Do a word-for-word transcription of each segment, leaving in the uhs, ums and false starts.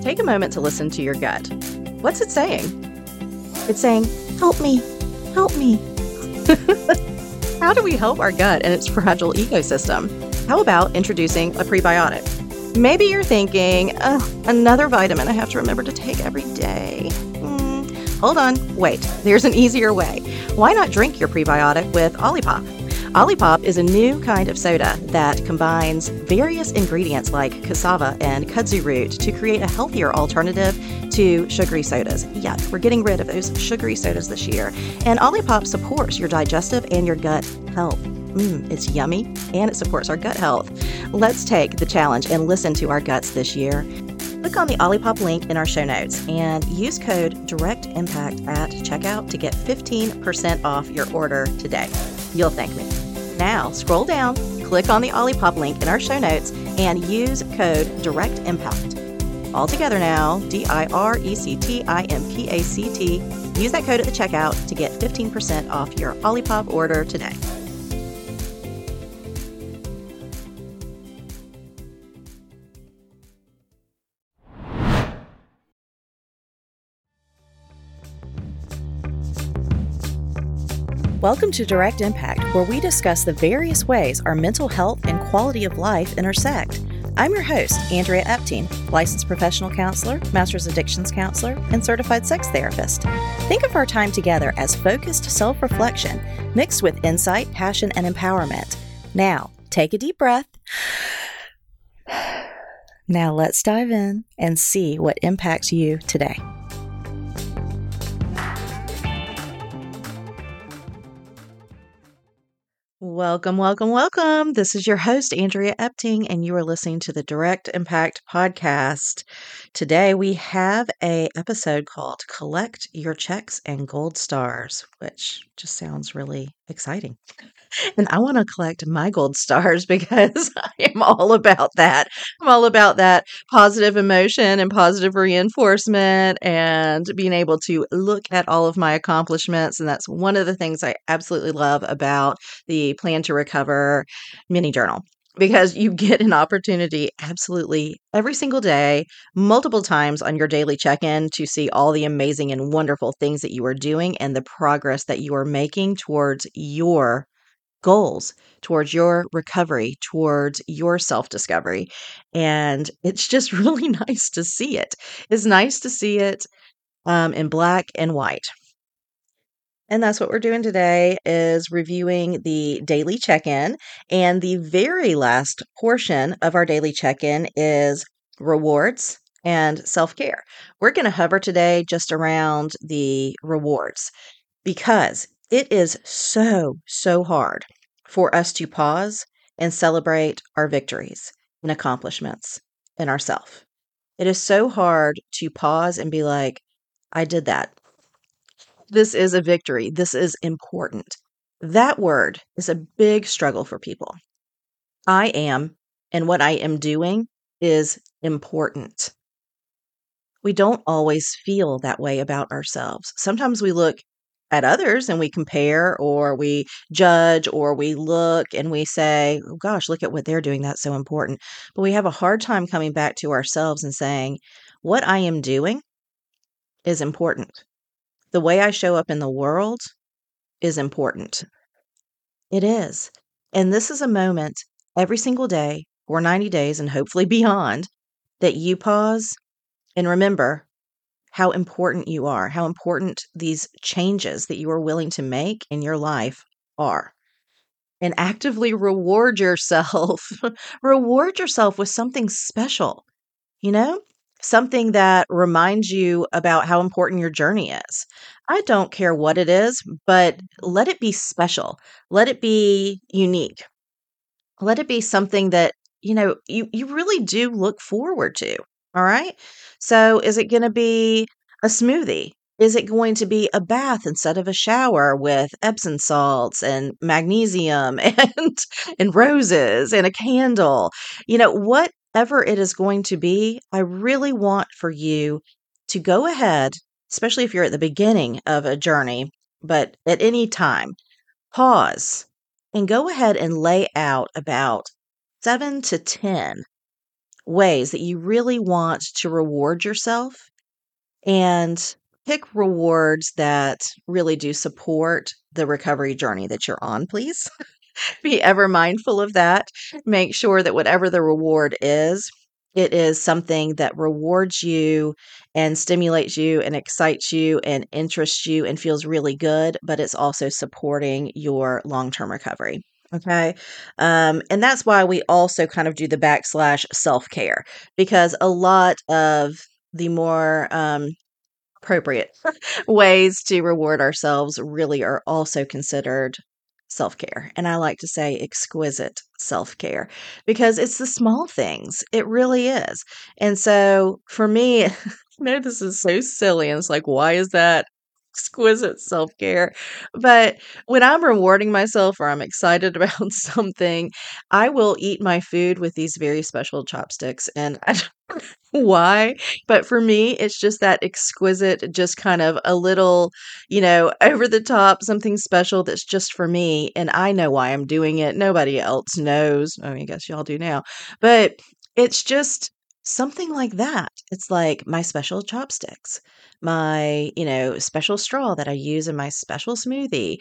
Take a moment to listen to your gut. What's it saying? It's saying, help me, help me. How do we help our gut and its fragile ecosystem? How about introducing a prebiotic? Maybe you're thinking, oh, another vitamin I have to remember to take every day. Mm, hold on, wait, there's an easier way. Why not drink your prebiotic with Olipop? Olipop is a new kind of soda that combines various ingredients like cassava and kudzu root to create a healthier alternative to sugary sodas. Yeah, we're getting rid of those sugary sodas this year. And Olipop supports your digestive and your gut health. Mmm, it's yummy and it supports our gut health. Let's take the challenge and listen to our guts this year. Click on the Olipop link in our show notes and use code DIRECTIMPACT at checkout to get fifteen percent off your order today. You'll thank me. Now, scroll down, click on the Olipop link in our show notes, and use code DIRECTIMPACT. All together now, D I R E C T I M P A C T. Use that code at the checkout to get fifteen percent off your Olipop order today. Welcome to Direct Impact, where we discuss the various ways our mental health and quality of life intersect. I'm your host, Andrea Epting, licensed professional counselor, master's addictions counselor, and certified sex therapist. Think of our time together as focused self-reflection, mixed with insight, passion, and empowerment. Now, take a deep breath. Now let's dive in and see what impacts you today. Welcome, welcome, welcome. This is your host, Andrea Epting, and you are listening to the Direct Impact Podcast. Today, we have a episode called Collect Your Checks and Gold Stars, which just sounds really exciting. And I want to collect my gold stars because I am all about that. I'm all about that positive emotion and positive reinforcement and being able to look at all of my accomplishments. And that's one of the things I absolutely love about the Plan to Recover mini journal. Because you get an opportunity absolutely every single day, multiple times on your daily check-in to see all the amazing and wonderful things that you are doing and the progress that you are making towards your goals, towards your recovery, towards your self-discovery. And it's just really nice to see it. It's nice to see it um, in black and white. And that's what we're doing today is reviewing the daily check-in. And the very last portion of our daily check-in is rewards and self-care. We're going to hover today just around the rewards because it is so, so hard for us to pause and celebrate our victories and accomplishments in ourselves. It is so hard to pause and be like, I did that. This is a victory. This is important. That word is a big struggle for people. I am, and what I am doing is important. We don't always feel that way about ourselves. Sometimes we look at others and we compare or we judge or we look and we say, oh gosh, look at what they're doing. That's so important. But we have a hard time coming back to ourselves and saying, what I am doing is important. The way I show up in the world is important. It is. And this is a moment every single day for ninety days and hopefully beyond that you pause and remember how important you are, how important these changes that you are willing to make in your life are. And actively reward yourself. Reward yourself with something special, you know? Something that reminds you about how important your journey is. I don't care what it is, but let it be special. Let it be unique. Let it be something that, you know, you, you really do look forward to. All right. So is it going to be a smoothie? Is it going to be a bath instead of a shower with Epsom salts and magnesium and and roses and a candle? You know, whatever it is going to be, I really want for you to go ahead, especially if you're at the beginning of a journey, but at any time, pause and go ahead and lay out about seven to ten ways that you really want to reward yourself, and pick rewards that really do support the recovery journey that you're on, please. Be ever mindful of that. Make sure that whatever the reward is, it is something that rewards you and stimulates you and excites you and interests you and feels really good, but it's also supporting your long-term recovery. Okay. Um, and that's why we also kind of do the backslash self-care, because a lot of the more um, appropriate ways to reward ourselves really are also considered self-care. And I like to say exquisite self-care because it's the small things. It really is. And so for me, I know this is so silly. And it's like, why is that exquisite self-care? But when I'm rewarding myself or I'm excited about something, I will eat my food with these very special chopsticks. And I don't know why, but for me, it's just that exquisite, just kind of a little, you know, over the top, something special that's just for me. And I know why I'm doing it. Nobody else knows. I mean, I guess y'all do now, but it's just something like that. It's like my special chopsticks, my, you know, special straw that I use in my special smoothie,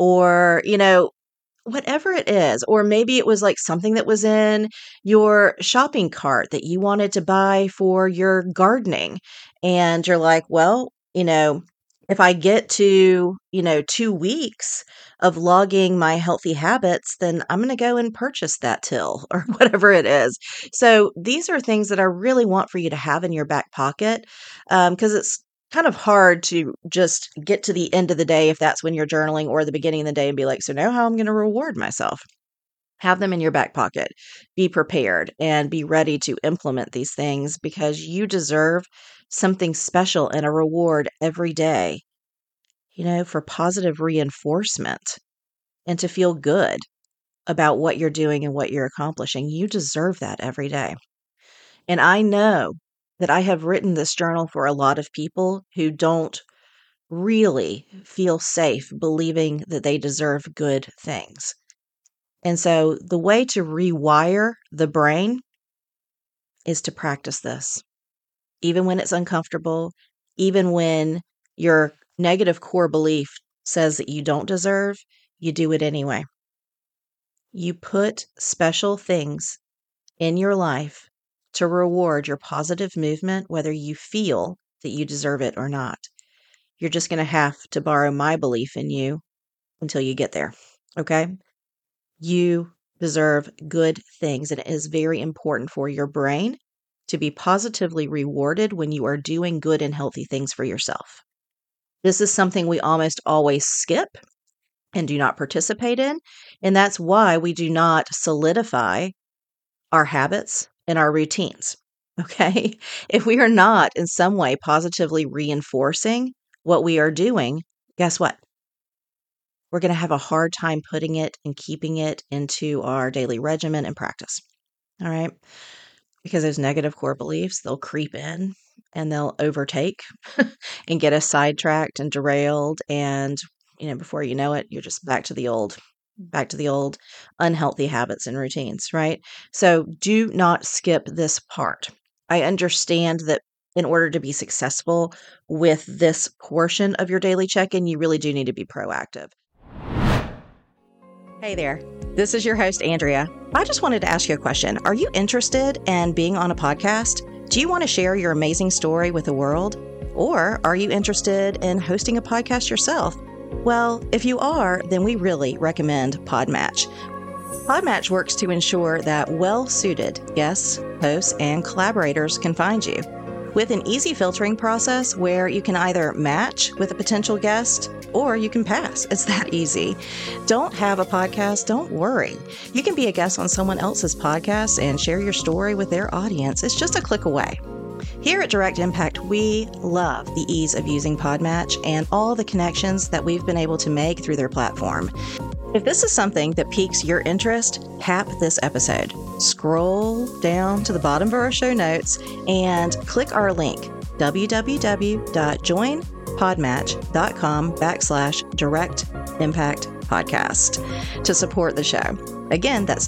or, you know, whatever it is, or maybe it was like something that was in your shopping cart that you wanted to buy for your gardening. And you're like, well, you know, if I get to, you know, two weeks of logging my healthy habits, then I'm going to go and purchase that till or whatever it is. So these are things that I really want for you to have in your back pocket, because it's kind of hard to just get to the end of the day if that's when you're journaling, or the beginning of the day and be like, so now how I'm going to reward myself. Have them in your back pocket. Be prepared and be ready to implement these things, because you deserve something special and a reward every day, you know, for positive reinforcement and to feel good about what you're doing and what you're accomplishing. You deserve that every day. And I know that I have written this journal for a lot of people who don't really feel safe believing that they deserve good things. And so the way to rewire the brain is to practice this, even when it's uncomfortable, even when your negative core belief says that you don't deserve, you do it anyway. You put special things in your life to reward your positive movement, whether you feel that you deserve it or not. You're just going to have to borrow my belief in you until you get there. Okay? You deserve good things, and it is very important for your brain to be positively rewarded when you are doing good and healthy things for yourself. This is something we almost always skip and do not participate in, and that's why we do not solidify our habits and our routines. Okay? If we are not in some way positively reinforcing what we are doing, guess what? We're going to have a hard time putting it and keeping it into our daily regimen and practice. All right? Because those negative core beliefs, they'll creep in and they'll overtake and get us sidetracked and derailed. And, you know, before you know it, you're just back to the old, back to the old unhealthy habits and routines, right? So do not skip this part. I understand that in order to be successful with this portion of your daily check-in, you really do need to be proactive. Hey there, this is your host, Andrea. I just wanted to ask you a question. Are you interested in being on a podcast? Do you want to share your amazing story with the world? Or are you interested in hosting a podcast yourself? Well, if you are, then we really recommend Podmatch. Podmatch works to ensure that well-suited guests, hosts, and collaborators can find you. With an easy filtering process where you can either match with a potential guest or you can pass. It's that easy. Don't have a podcast? Don't worry. You can be a guest on someone else's podcast and share your story with their audience. It's just a click away. Here at Direct Impact, we love the ease of using Podmatch and all the connections that we've been able to make through their platform. If this is something that piques your interest, tap this episode. Scroll down to the bottom of our show notes and click our link, www.joinpodmatch.com backslash direct impact podcast to support the show. Again, that's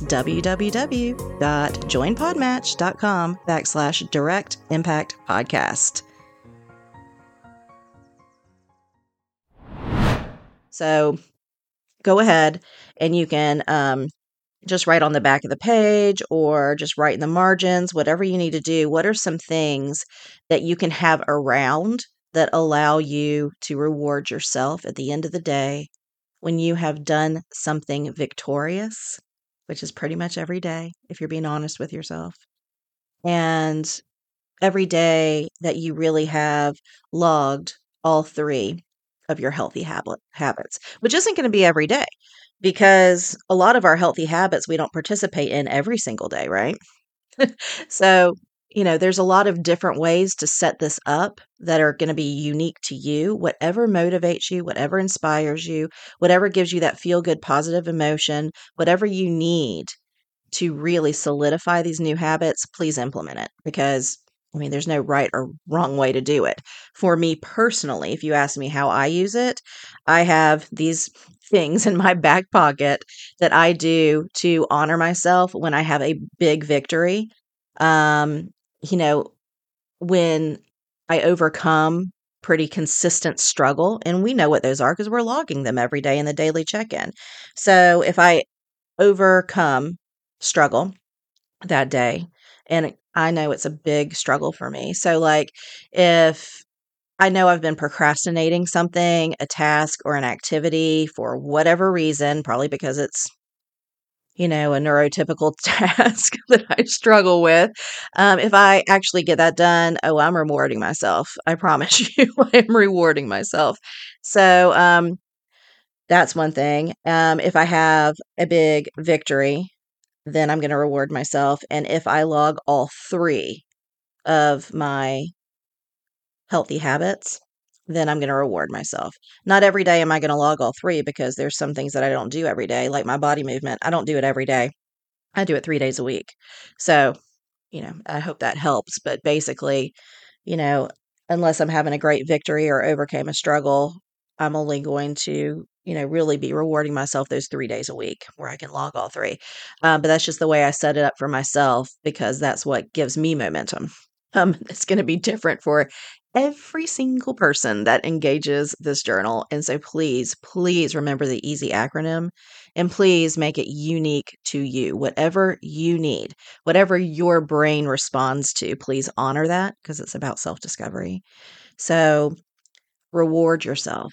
www.joinpodmatch.com backslash direct impact podcast. So go ahead and you can um, just write on the back of the page or just write in the margins, whatever you need to do. What are some things that you can have around that allow you to reward yourself at the end of the day when you have done something victorious, which is pretty much every day, if you're being honest with yourself. And every day that you really have logged all three of your healthy habit, habits, which isn't going to be every day because a lot of our healthy habits we don't participate in every single day, right? So, you know, there's a lot of different ways to set this up that are going to be unique to you. Whatever motivates you, whatever inspires you, whatever gives you that feel good, positive emotion, whatever you need to really solidify these new habits, please implement it because I mean, there's no right or wrong way to do it. For me personally, if you ask me how I use it, I have these things in my back pocket that I do to honor myself when I have a big victory. Um, you know, when I overcome pretty consistent struggle, and we know what those are because we're logging them every day in the daily check in. So if I overcome struggle that day, and I know it's a big struggle for me. So, like, if I know I've been procrastinating something, a task or an activity for whatever reason, probably because it's, you know, a neurotypical task that I struggle with. Um, if I actually get that done, oh, I'm rewarding myself. I promise you, I am rewarding myself. So, um, that's one thing. Um, if I have a big victory, then I'm going to reward myself. And if I log all three of my healthy habits, then I'm going to reward myself. Not every day am I going to log all three because there's some things that I don't do every day, like my body movement. I don't do it every day. I do it three days a week. So, you know, I hope that helps. But basically, you know, unless I'm having a great victory or overcame a struggle, I'm only going to, you know, really be rewarding myself those three days a week where I can log all three. Um, but that's just the way I set it up for myself because that's what gives me momentum. Um, it's going to be different for every single person that engages this journal. And so please, please remember the EASY acronym and please make it unique to you. Whatever you need, whatever your brain responds to, please honor that because it's about self discovery. So reward yourself.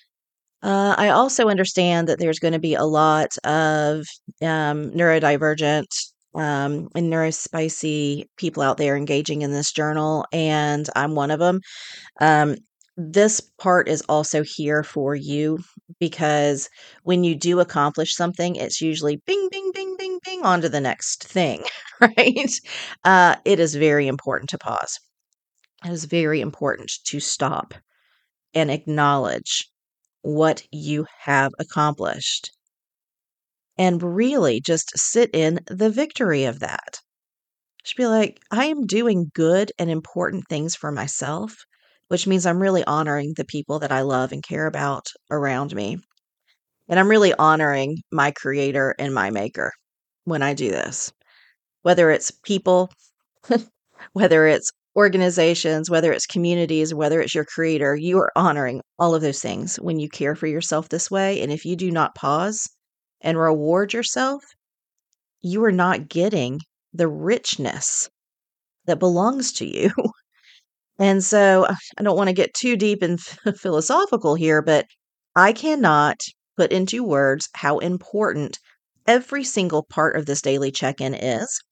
Uh, I also understand that there's going to be a lot of um, neurodivergent um, and neurospicy people out there engaging in this journal, and I'm one of them. Um, this part is also here for you because when you do accomplish something, it's usually bing, bing, bing, bing, bing, on to the next thing, right? Uh, it is very important to pause. It is very important to stop and acknowledge what you have accomplished and really just sit in the victory of that. Just be like, I am doing good and important things for myself, which means I'm really honoring the people that I love and care about around me. And I'm really honoring my creator and my maker when I do this, whether it's people, whether it's organizations, whether it's communities, whether it's your creator, you are honoring all of those things when you care for yourself this way. And if you do not pause and reward yourself, you are not getting the richness that belongs to you. And so I don't want to get too deep and philosophical here, but I cannot put into words how important every single part of this daily check in is.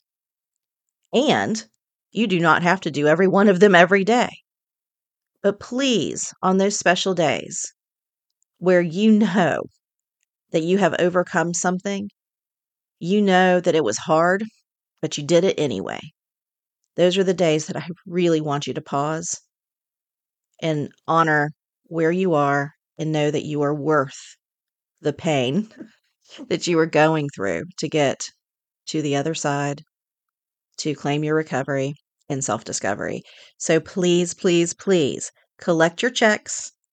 And you do not have to do every one of them every day. But please, on those special days where you know that you have overcome something, you know that it was hard, but you did it anyway. Those are the days that I really want you to pause and honor where you are and know that you are worth the pain that you are going through to get to the other side, to claim your recovery and self discovery. So please, please, please collect your checks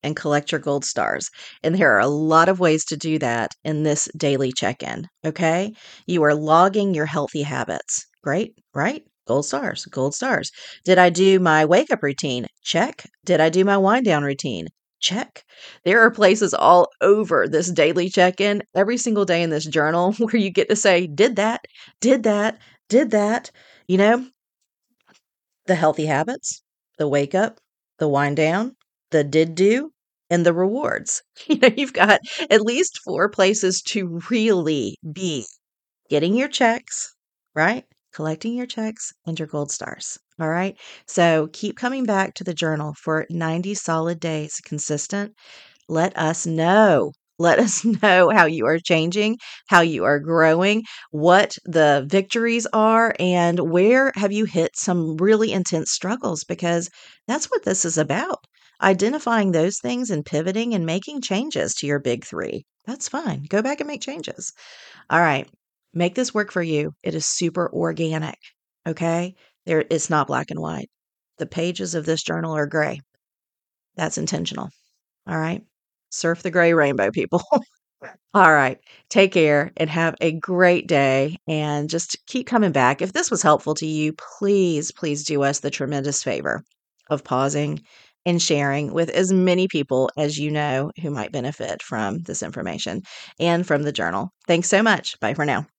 and collect your gold stars. And there are a lot of ways to do that in this daily check-in, okay? You are logging your healthy habits. Great, right? Gold stars, gold stars. Did I do my wake-up routine? Check. Did I do my wind-down routine? Check. There are places all over this daily check-in every single day in this journal where you get to say, did that, did that, did that. You know, the healthy habits, the wake up, the wind down, the did do, and the rewards. You know, you've got at least four places to really be getting your checks, right? Collecting your checks and your gold stars. All right. So keep coming back to the journal for ninety solid days consistent. Let us know. Let us know how you are changing, how you are growing, what the victories are, and where have you hit some really intense struggles, because that's what this is about. Identifying those things and pivoting and making changes to your big three. That's fine. Go back and make changes. All right. Make this work for you. It is super organic. Okay. There, it's not black and white. The pages of this journal are gray. That's intentional. All right. Surf the gray rainbow, people. All right. Take care and have a great day. And just keep coming back. If this was helpful to you, please, please do us the tremendous favor of pausing and sharing with as many people as you know who might benefit from this information and from the journal. Thanks so much. Bye for now.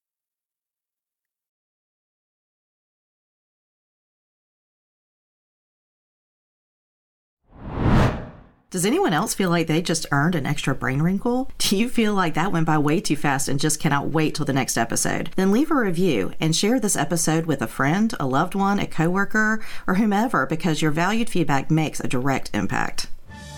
Does anyone else feel like they just earned an extra brain wrinkle? Do you feel like that went by way too fast and just cannot wait till the next episode? Then leave a review and share this episode with a friend, a loved one, a coworker, or whomever, because your valued feedback makes a direct impact.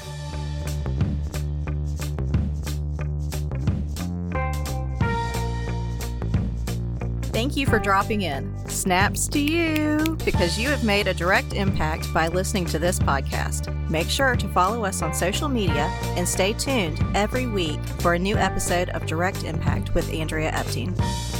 Thank you for dropping in. Snaps to you, because you have made a direct impact by listening to this podcast. Make sure to follow us on social media and stay tuned every week for a new episode of Direct Impact with Andrea Epting.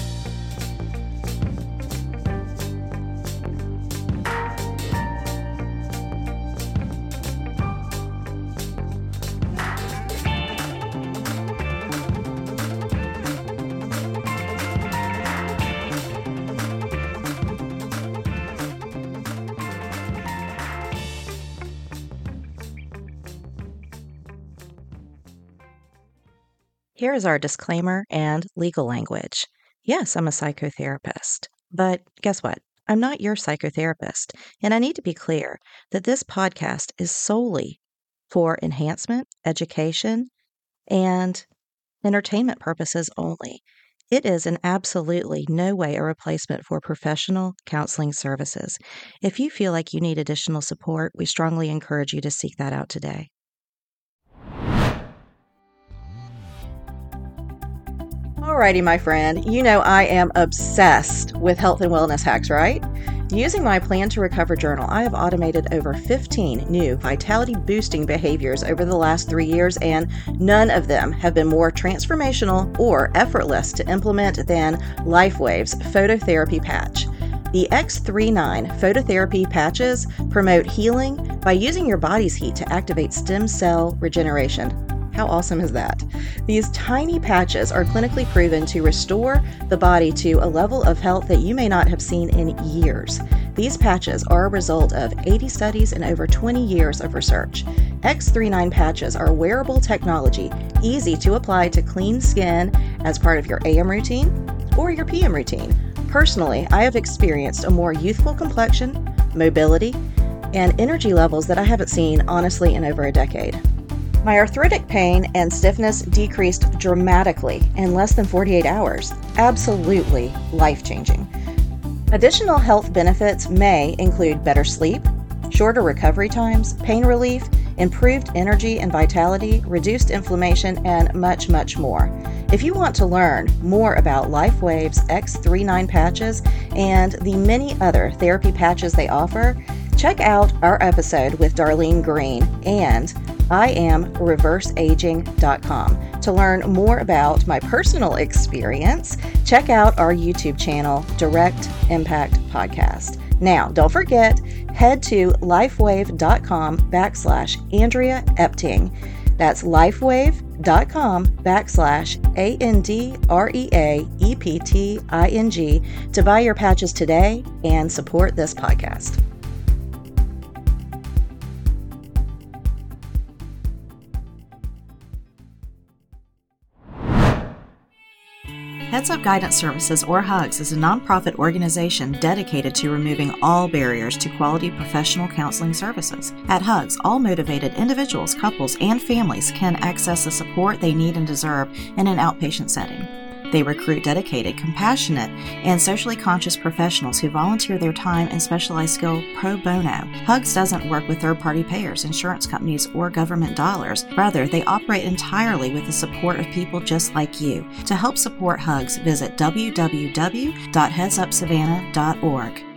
Here is our disclaimer and legal language. Yes, I'm a psychotherapist, but guess what? I'm not your psychotherapist, and I need to be clear that this podcast is solely for enhancement, education, and entertainment purposes only. It is in absolutely no way a replacement for professional counseling services. If you feel like you need additional support, we strongly encourage you to seek that out today. Alrighty, my friend, you know I am obsessed with health and wellness hacks, right? Using my Plan to Recover journal, I have automated over fifteen new vitality-boosting behaviors over the last three years, and none of them have been more transformational or effortless to implement than LifeWave's phototherapy patch. The X thirty-nine phototherapy patches promote healing by using your body's heat to activate stem cell regeneration. How awesome is that? These tiny patches are clinically proven to restore the body to a level of health that you may not have seen in years. These patches are a result of eighty studies and over twenty years of research. X thirty-nine patches are wearable technology, easy to apply to clean skin as part of your A M routine or your P M routine. Personally, I have experienced a more youthful complexion, mobility, and energy levels that I haven't seen, honestly, in over a decade. My arthritic pain and stiffness decreased dramatically in less than forty-eight hours. Absolutely life-changing. Additional health benefits may include better sleep, shorter recovery times, pain relief, improved energy and vitality, reduced inflammation, and much, much more. If you want to learn more about LifeWave's X thirty-nine patches and the many other therapy patches they offer, check out our episode with Darlene Green and I am reverse aging dot com. To learn more about my personal experience, check out our YouTube channel, Direct Impact Podcast. Now, don't forget, head to lifewave.com backslash Andrea Epting That's lifewave.com backslash A-N-D-R-E-A-E-P-T-I-N-G to buy your patches today and support this podcast. Heads Up Guidance Services, or HUGS, is a nonprofit organization dedicated to removing all barriers to quality professional counseling services. At HUGS, all motivated individuals, couples, and families can access the support they need and deserve in an outpatient setting. They recruit dedicated, compassionate, and socially conscious professionals who volunteer their time and specialized skill pro bono. HUGS doesn't work with third-party payers, insurance companies, or government dollars. Rather, they operate entirely with the support of people just like you. To help support HUGS, visit w w w dot heads up savannah dot org.